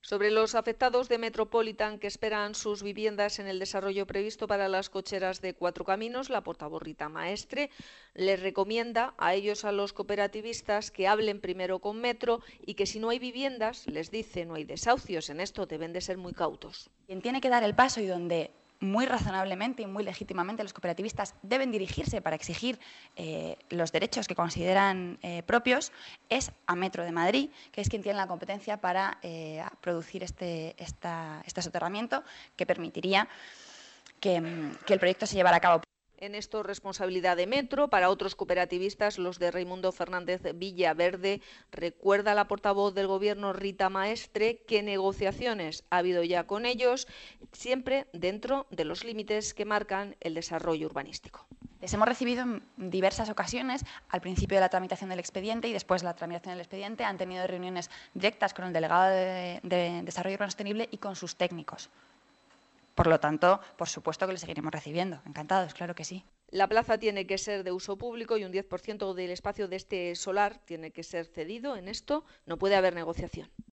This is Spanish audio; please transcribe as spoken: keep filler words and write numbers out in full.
Sobre los afectados de Metropolitan que esperan sus viviendas en el desarrollo previsto para las cocheras de Cuatro Caminos, la portavoz Rita Maestre les recomienda a ellos, a los cooperativistas, que hablen primero con Metro y que si no hay viviendas, les dice, no hay desahucios, en esto deben de ser muy cautos. Quien tiene que dar el paso y donde muy razonablemente y muy legítimamente los cooperativistas deben dirigirse para exigir eh, los derechos que consideran eh, propios es a Metro de Madrid, que es quien tiene la competencia para eh, producir este, esta, este soterramiento que permitiría que, que el proyecto se llevara a cabo. En esto, responsabilidad de Metro. Para otros cooperativistas, los de Raimundo Fernández Villaverde, recuerda la portavoz del Gobierno, Rita Maestre, que negociaciones ha habido ya con ellos, siempre dentro de los límites que marcan el desarrollo urbanístico. Les hemos recibido en diversas ocasiones, al principio de la tramitación del expediente y después de la tramitación del expediente, han tenido reuniones directas con el delegado de, de Desarrollo Urbano Sostenible y con sus técnicos. Por lo tanto, por supuesto que le seguiremos recibiendo. Encantados, claro que sí. La plaza tiene que ser de uso público y un diez por ciento del espacio de este solar tiene que ser cedido. En esto no puede haber negociación.